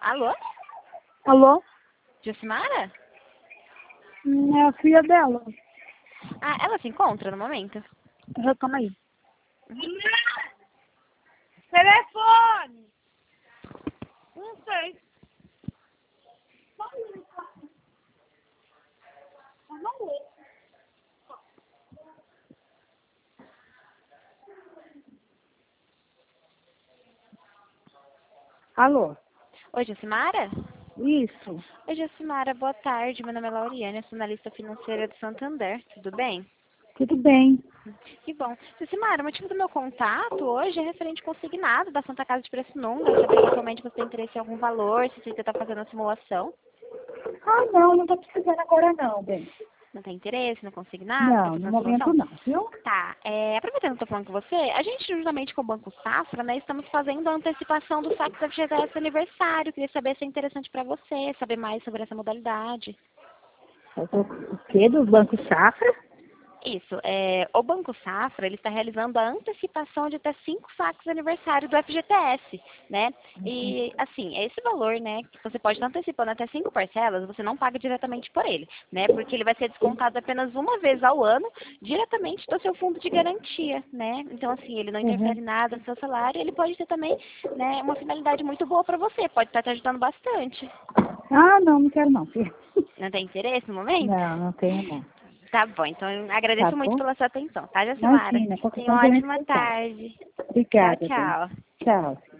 Alô? Alô? Josimara? É a filha dela. Ah, ela se encontra no momento? Calma aí. Telefone! Não sei. Alô? Oi, Josimara? Isso. Oi, Josimara, boa tarde. Meu nome é Lauriane, sou analista financeira do Santander. Tudo bem? Tudo bem. Que bom. Josimara, o motivo do meu contato hoje é referente consignado da Santa Casa de Preço Número. Saber se atualmente você tem interesse em algum valor, se você está fazendo a simulação. Ah, não tô precisando agora não, bem. Não tem interesse no consignado? Está Não, fazendo no a momento simulação? não, viu? Tá, aproveitando que eu tô falando com você, a gente, juntamente com o Banco Safra, né, estamos fazendo a antecipação do saque da FGTS aniversário. Queria saber se é interessante para você, saber mais sobre essa modalidade. O quê? Do Banco Safra? Isso, o Banco Safra, ele está realizando a antecipação de até 5 saques de aniversário do FGTS, né? E, assim, esse valor, né, que você pode estar antecipando até 5 parcelas, você não paga diretamente por ele, né? Porque ele vai ser descontado apenas uma vez ao ano, diretamente do seu fundo de garantia, né? Então, assim, ele não Uhum. interfere nada no seu salário, ele pode ter também, né, uma finalidade muito boa para você, pode estar te ajudando bastante. Ah, não quero não, filha. Não tem interesse no momento? Não tenho não. Tá bom, então eu Tá agradeço muito bom? pela sua atenção, tá, Jacimara? Imagina, qualquer Tenha uma coisa a gente ótima contato. tarde. Tchau, Obrigada, bem. tchau. Tchau.